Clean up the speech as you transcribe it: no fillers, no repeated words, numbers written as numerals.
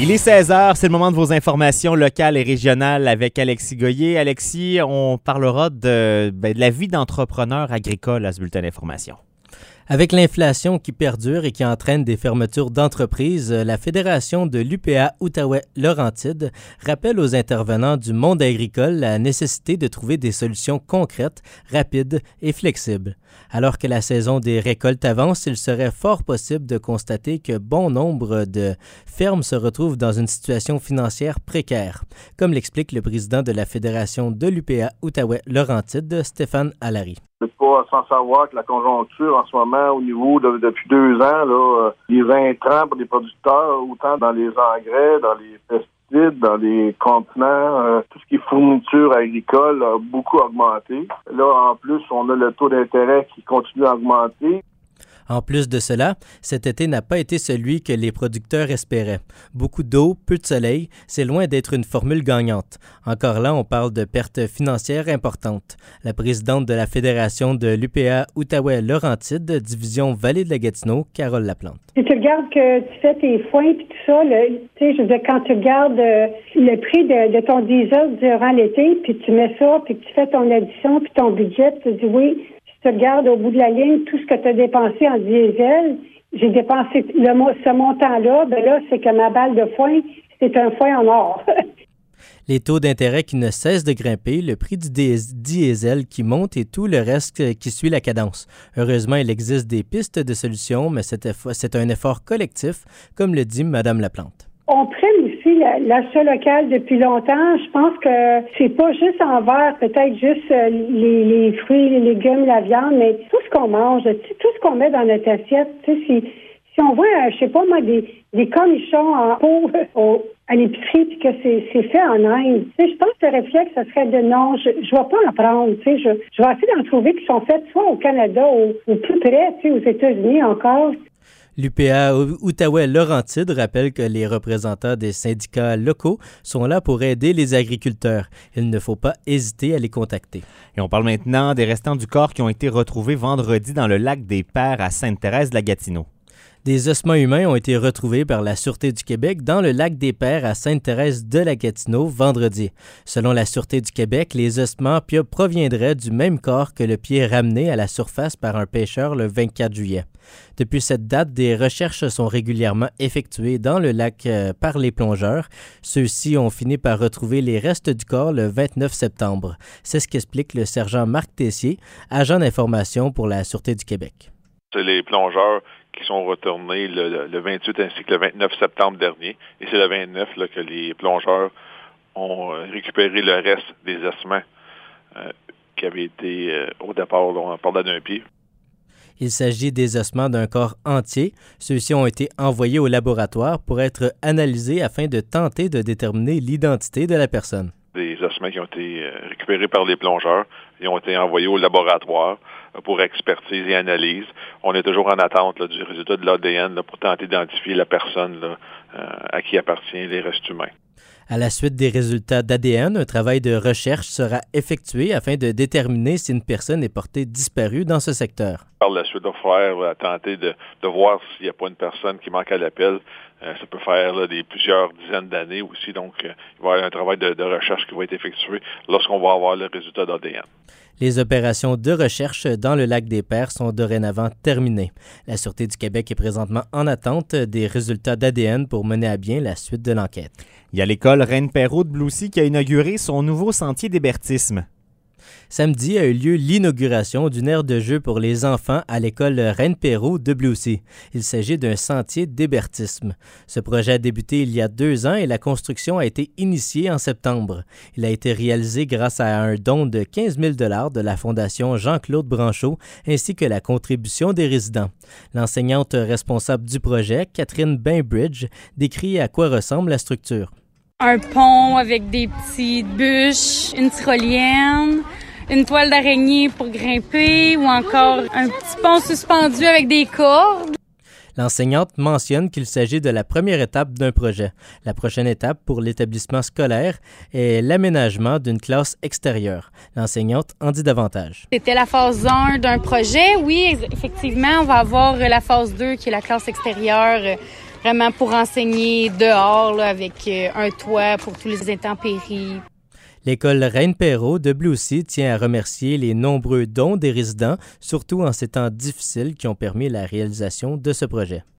Il est 16h, c'est le moment de vos informations locales et régionales avec Alexis Goyer. Alexis, on parlera de la vie d'entrepreneur agricole à ce bulletin d'information. Avec l'inflation qui perdure et qui entraîne des fermetures d'entreprises, la Fédération de l'UPA Outaouais-Laurentides rappelle aux intervenants du monde agricole la nécessité de trouver des solutions concrètes, rapides et flexibles. Alors que la saison des récoltes avance, il serait fort possible de constater que bon nombre de fermes se retrouvent dans une situation financière précaire, comme l'explique le président de la Fédération de l'UPA Outaouais-Laurentides, Stéphane Allary. C'est pas sans savoir que la conjoncture en ce moment, au niveau depuis 2 ans, là, les intrants pour les producteurs, autant dans les engrais, dans les pesticides, dans les contenants, tout ce qui est fourniture agricole a beaucoup augmenté. Là, en plus, on a le taux d'intérêt qui continue à augmenter. En plus de cela, cet été n'a pas été celui que les producteurs espéraient. Beaucoup d'eau, peu de soleil, c'est loin d'être une formule gagnante. Encore là, on parle de pertes financières importantes. La présidente de la Fédération de l'UPA Outaouais-Laurentides, division Vallée de la Gatineau, Carole Laplante. Si tu regardes que tu fais tes foins et tout ça, je veux dire, quand tu regardes le prix de ton diesel durant l'été, puis tu mets ça, puis tu fais ton addition, puis ton budget, tu te dis oui, tu regardes au bout de la ligne tout ce que tu as dépensé en diesel, j'ai dépensé ce montant-là, ben là, c'est que ma balle de foin, c'est un foin en or. Les taux d'intérêt qui ne cessent de grimper, le prix du diesel qui monte et tout le reste qui suit la cadence. Heureusement, il existe des pistes de solutions, mais c'est un effort collectif, comme le dit Mme Laplante. On prenne aussi l'achat local depuis longtemps. Je pense que c'est pas juste envers peut-être juste les fruits, les légumes, la viande, mais tout ce qu'on mange, tout ce qu'on met dans notre assiette. Si on voit, je sais pas moi, des cornichons en pot à l'épicerie puis que c'est fait en Inde, je pense que le réflexe, ça serait de non, je vais pas en prendre. Je vais essayer d'en trouver qui sont faits soit au Canada ou plus près, aux États-Unis encore. L'UPA Outaouais-Laurentides rappelle que les représentants des syndicats locaux sont là pour aider les agriculteurs. Il ne faut pas hésiter à les contacter. Et on parle maintenant des restants du corps qui ont été retrouvés vendredi dans le lac des Pères à Sainte-Thérèse-de-la-Gatineau. Des ossements humains ont été retrouvés par la Sûreté du Québec dans le lac des Pères à Sainte-Thérèse-de-la-Gatineau vendredi. Selon la Sûreté du Québec, les ossements proviendraient du même corps que le pied ramené à la surface par un pêcheur le 24 juillet. Depuis cette date, des recherches sont régulièrement effectuées dans le lac par les plongeurs. Ceux-ci ont fini par retrouver les restes du corps le 29 septembre. C'est ce qu'explique le sergent Marc Tessier, agent d'information pour la Sûreté du Québec. C'est les plongeurs qui sont retournés le 28 ainsi que le 29 septembre dernier. Et c'est le 29 là, que les plongeurs ont récupéré le reste des ossements qui avaient été au départ, on parlait d'un pied. Il s'agit des ossements d'un corps entier. Ceux-ci ont été envoyés au laboratoire pour être analysés afin de tenter de déterminer l'identité de la personne. Des ossements qui ont été récupérés par les plongeurs et ont été envoyés au laboratoire pour expertise et analyse. On est toujours en attente là, du résultat de l'ADN pour tenter d'identifier la personne à qui appartient les restes humains. À la suite des résultats d'ADN, un travail de recherche sera effectué afin de déterminer si une personne est portée disparue dans ce secteur. Par la suite, il va tenter de voir s'il n'y a pas une personne qui manque à l'appel. Ça peut faire plusieurs dizaines d'années aussi. Donc, il va y avoir un travail de recherche qui va être effectué lorsqu'on va avoir le résultat d'ADN. Les opérations de recherche dans le lac des Pères sont dorénavant terminées. La Sûreté du Québec est présentement en attente des résultats d'ADN pour mener à bien la suite de l'enquête. Il y a l'école Reine-Perrault de Bloussy qui a inauguré son nouveau sentier d'hébertisme. Samedi a eu lieu l'inauguration d'une aire de jeu pour les enfants à l'école Reine-Perrault de Bloussy. Il s'agit d'un sentier d'hébertisme. Ce projet a débuté il y a 2 ans et la construction a été initiée en septembre. Il a été réalisé grâce à un don de 15 000 $ de la Fondation Jean-Claude Branchot ainsi que la contribution des résidents. L'enseignante responsable du projet, Catherine Bainbridge, décrit à quoi ressemble la structure. Un pont avec des petites bûches, une tyrolienne, une toile d'araignée pour grimper ou encore un petit pont suspendu avec des cordes. L'enseignante mentionne qu'il s'agit de la première étape d'un projet. La prochaine étape pour l'établissement scolaire est l'aménagement d'une classe extérieure. L'enseignante en dit davantage. C'était la phase 1 d'un projet. Oui, effectivement, on va avoir la phase 2 qui est la classe extérieure vraiment pour enseigner dehors là, avec un toit pour tous les intempéries. L'école Reine-Perrot de Bleucy tient à remercier les nombreux dons des résidents, surtout en ces temps difficiles qui ont permis la réalisation de ce projet.